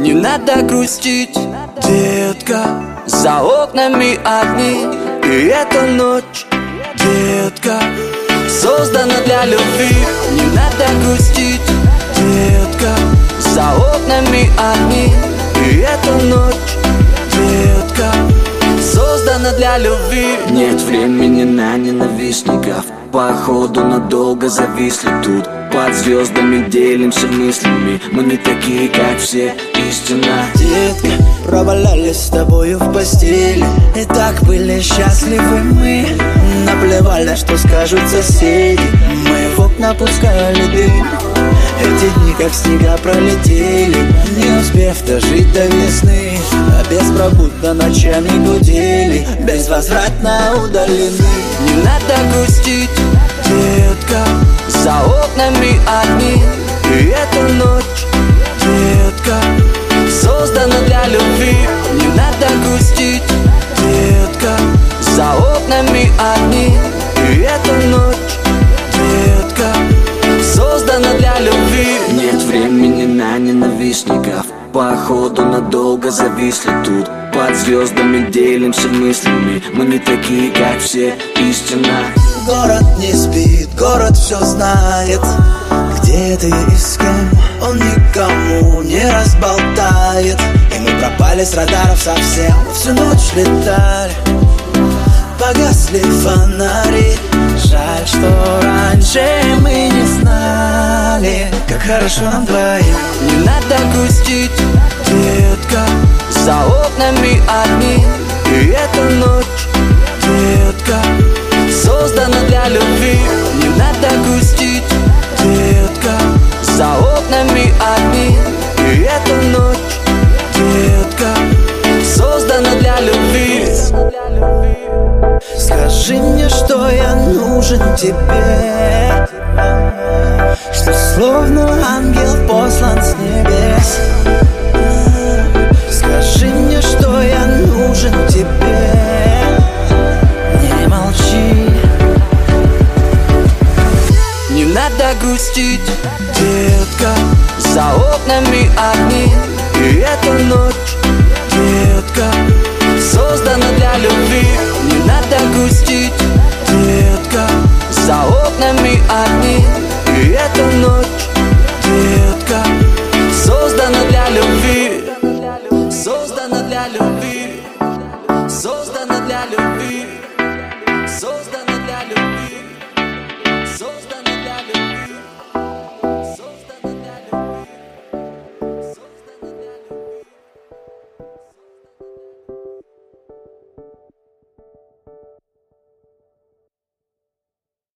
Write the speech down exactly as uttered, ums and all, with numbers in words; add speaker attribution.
Speaker 1: Не надо грустить, детка. За окнами огни, и эта ночь, детка, создана для любви. Не надо грустить, детка. За окнами огни, и эта ночь, детка, создана для любви.
Speaker 2: Нет времени на ненавистников, походу надолго зависли тут. Под звездами делимся мыслями, мы не такие, как все, истина.
Speaker 3: Детка, провалялись с тобою в постели, и так были счастливы мы. Наплевали, что скажут соседи, мы в окна пускали дым. Эти дни как снега пролетели, не успев дожить до весны. А беспробудно ночами гудели, безвозвратно удалены.
Speaker 1: Не надо грустить, детка. За окнами огни, и эта ночь, детка, создана для любви. Не надо грустить, детка. За окнами огни, и эта ночь, детка, создана для любви.
Speaker 2: Нет времени на ненавистников, походу надолго зависли тут. Под звездами делимся мыслями, мы не такие, как все, истина.
Speaker 3: Город не спит, город все знает, где ты и с кем. Он никому не разболтает, и мы пропали с радаров совсем. Всю ночь летали, погасли фонари. Жаль, что раньше мы не знали, как хорошо нам двоим.
Speaker 1: Не надо грустить, детка. За окнами огни, и эта ночь, детка, создана для любви. Не надо грустить, детка. За окнами огни, и эта ночь, детка, создана для любви.
Speaker 3: Скажи мне, что я нужен тебе, что словно ангел послан с небес. Скажи мне, что я нужен тебе, не молчи.
Speaker 1: Не надо грустить, детка. За окнами огни, и эта ночь, детка, создана для любви. Не надо грустить, детка. За окнами огни, и эта ночь, детка, создана для любви. Создана для любви. Создана для любви. Создана